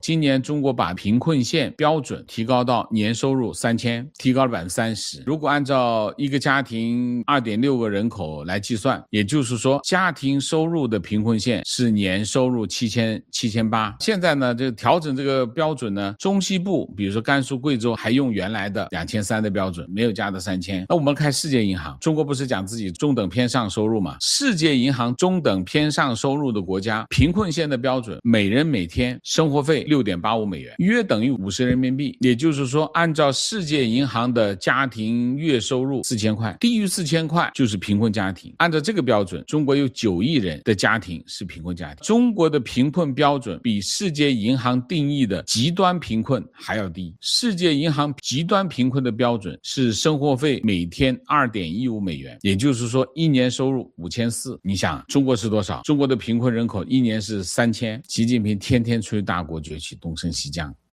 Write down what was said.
今年中国把贫困线标准提高到年收入3000，提高了30%。如果按照一个家庭 2.6 个人口来计算，也就是说家庭收入的贫困线是年收入7800。现在呢，这个调整这个标准呢，中西部比如说甘肃、贵州还用原来的2300的标准，没有加到3000。那我们看世界银行，中国不是讲自己中等偏上收入吗？世界银行中等偏上收入的国家贫困线的标准，每人每天生活费6.85美元，约等于50人民币。也就是说，按照世界银行的家庭月收入4000块，低于4000块就是贫困家庭。按照这个标准，中国有9亿人的家庭是贫困家庭。中国的贫困标准比世界银行定义的极端贫困还要低。世界银行极端贫困的标准是生活费每天2.15美元，也就是说一年收入5400。你想中国是多少？中国的贫困人口一年是3000。习近平天天吹大国崛起，东升西降。